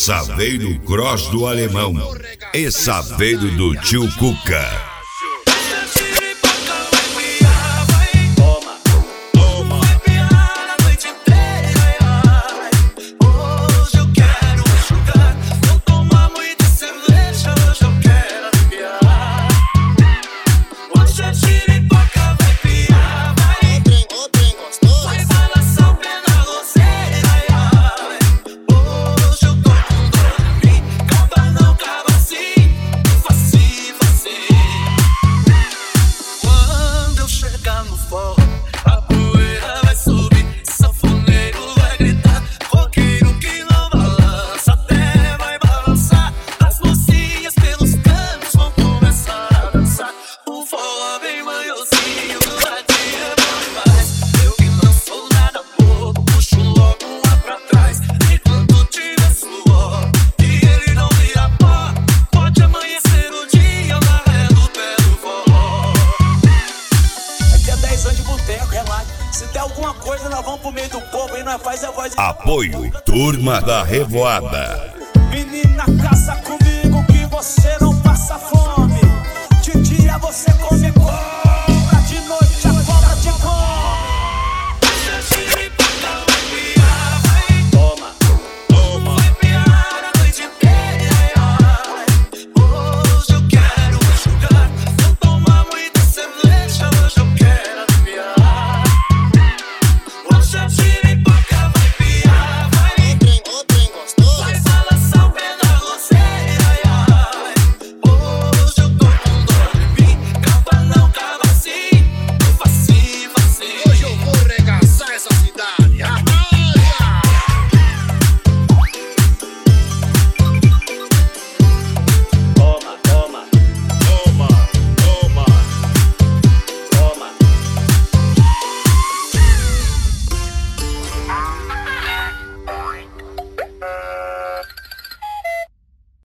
Saveiro Cross do Alemão e Saveiro do Tio Cuca. Se tem alguma coisa, nós vamos pro meio do povo e nós faz a voz. Apoio Turma da Revoada.